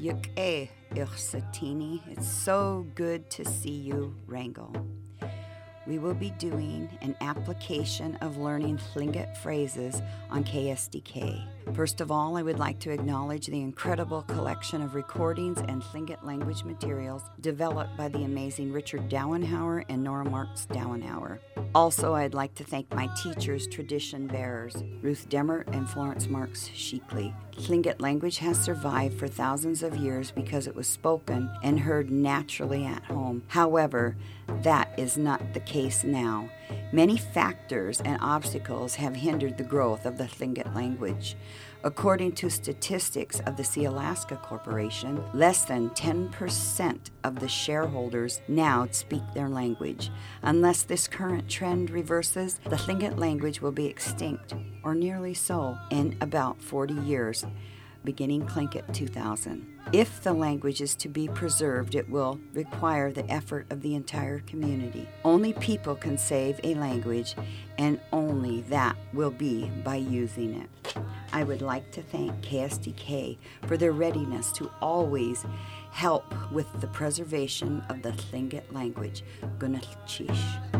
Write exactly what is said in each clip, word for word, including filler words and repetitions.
Yuk-e, Ichsatini. It's so good to see you, Wrangel. We will be doing an application of learning Tlingit phrases on K S D K. First of all, I would like to acknowledge the incredible collection of recordings and Tlingit language materials developed by the amazing Richard Dowenhauer and Nora Marks Dowenhauer. Also, I'd like to thank my teachers, tradition bearers, Ruth Demert and Florence Marks Sheekley. Tlingit language has survived for thousands of years because it was spoken and heard naturally at home. However, that is not the case now. Many factors and obstacles have hindered the growth of the Tlingit language. According to statistics of the Sealaska Corporation, less than ten percent of the shareholders now speak their language. Unless this current trend reverses, the Tlingit language will be extinct, or nearly so, in about forty years, beginning Tlingit two thousand. If the language is to be preserved, it will require the effort of the entire community. Only people can save a language, and only that will be by using it. I would like to thank K S D K for their readiness to always help with the preservation of the Tlingit language. Gunalchish.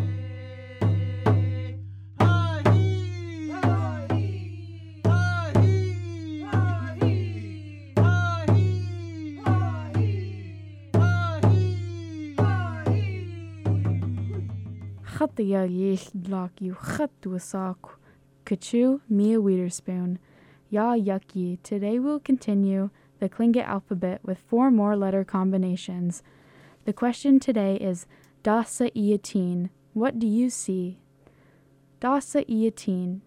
Chatya yish block you chatu sock. Kachu Mia Witherspoon. Ya yucky. Today we'll continue the Tlingit alphabet with four more letter combinations. The question today is Dasa Iatin. What do you see? Dasa Iatin.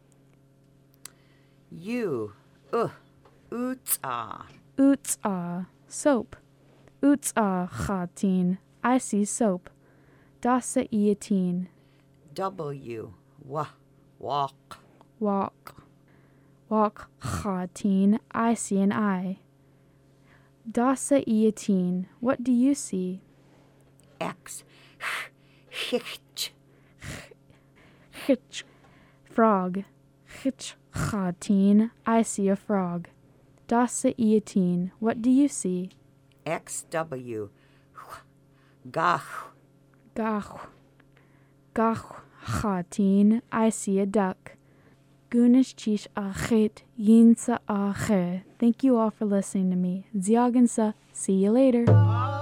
You. Uh. Utsa. Utsa. Soap. Utsa chatin. I see soap. Dasa Iatin. W. Wah. Walk. Walk. Walk chatin. I see an eye. Dasa Iatin. What do you see? X. Hitch. Hitch. Frog. Hitch chatin. I see a frog. Dasa Iatin. What do you see? X W. Gach. Gach. Gach chatin. I see a duck. Gunish chish achet yinsa ache. Thank you all for listening to me. Ziagansa. See you later.